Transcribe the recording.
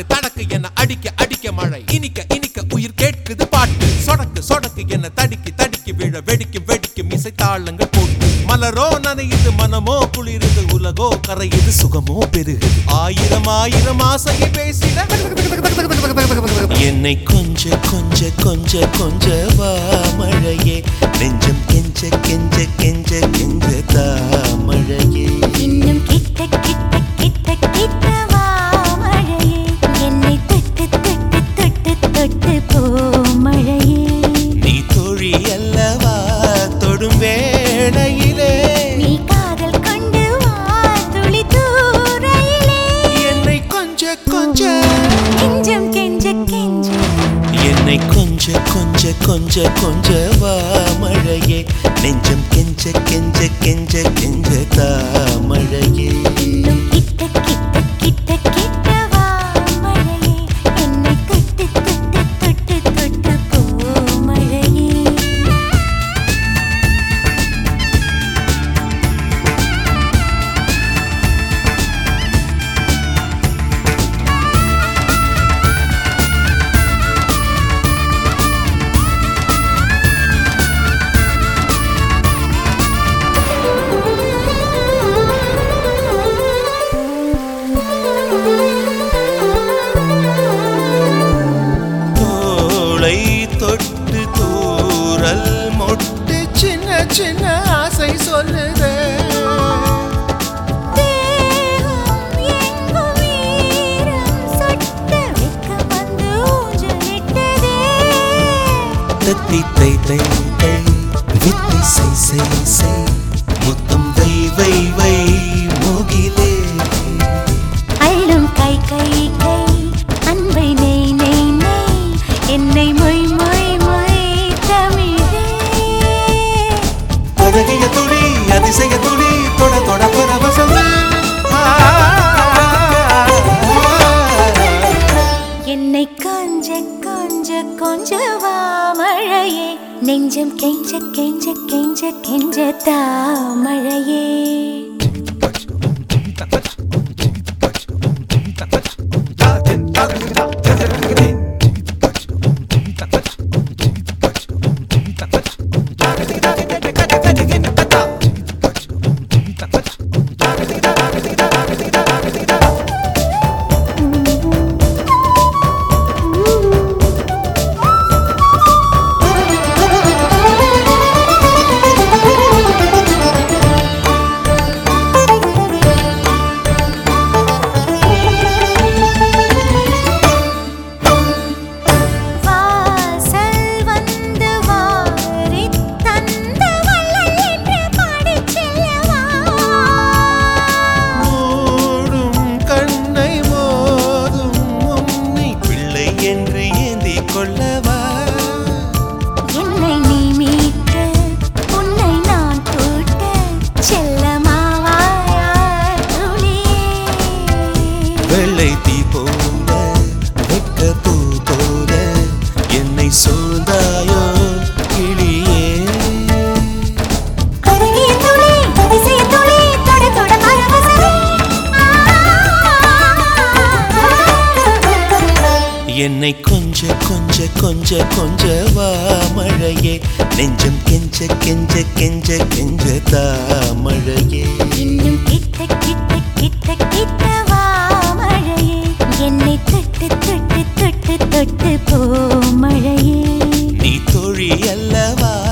தடக்கு தடக்கு என்ன அடிக்க அடிக்க மழை இனிக்க இனிக்க உயிர் கேட்குது பாட்டு சொடக்கு சொடக்கு என்ன தடிக்கி தடிக்கி விழ வெடிக்கும் வெடிக்கும் இசைத்தாளங்கள் போட்டு மலரோ நனையுது மனமோ குளிருது உலகோ கரையுது சுகமோ பெருகுது ஆயிரம் ஆயிரம் ஆசையை பேசிட என்னை கொஞ்ச கொஞ்ச கொஞ்ச கொஞ்ச வா மழையே நெஞ்சம் கெஞ்ச கெஞ்ச கெஞ்ச கெஞ்ச தா மழையே இன்னும் கிட்ட கிட்ட கிட்ட கிட்ட வா மழையே என்னை தொட்டு தொட்டு தொட்டு தொட்டு போ மழையே நீ தோழி அல்லவா தொடும் வேளையிலே நீ காதல் கொண்டு வா துளி தூரையிலே என்னை கொஞ்ச கொஞ்ச கெஞ்சம் கெஞ்ச கெஞ்ச என்னை கொஞ்ச கொஞ்ச கொஞ்ச கொஞ்ச வா மழையே நெஞ்சம் கெஞ்ச கெஞ்ச கெஞ்ச கெஞ்ச தா மழையே இன்னும் கிட்ட கிட்ட கிட்ட கிட்ட வா மழையே என்னை தொட்டு தொட்டு தொட்டு தொட்டு போ மழையே தோளை தொட்டு தூரல் மொட்டு சின்ன சின்ன ஆசை சொல்லுதே தேகம் எங்கும் ஈரம் சொட்ட வெட்கம் வந்து ஊஞ்சலிட்டதே தத்தி தை தை தை வித்தை செய் செய் செய் முத்தம் வை வை வை மோகிலே அள்ளும் கை கை கை அன்பை நெய் நெய் நெய் என்னை மொய் மொய் மொய் தமிழே அழகிய துளி அதிசய துளி தொட தொட பரவசமே என்னை கொஞ்ச கொஞ்ச கொஞ்ச வா மழையே நெஞ்சம் கெஞ்ச கெஞ்ச கெஞ்ச கெஞ்ச தா மழையே என்னை நீ மீட்ட உன்னை நான் கூட்ட செல்லமாவாயா துளியே வெள்ளை தீ போல வெக்க பூ போல என்னை சூழ்ந்தாயோ கிளியே அருகிய துளி அதிசய துளி தொட தொட பரவசமே என்னை கொஞ்ச கொஞ்ச கொஞ்ச கொஞ்ச வா மழையே நெஞ்சம் கெஞ்ச கெஞ்ச கெஞ்ச கெஞ்ச தா மழையே இன்னும் கிட்ட கிட்ட கிட்ட கிட்ட வா மழையே என்னை தொட்டு தொட்டு தொட்டு தொட்டு போ மழையே நீ தோழி அல்லவா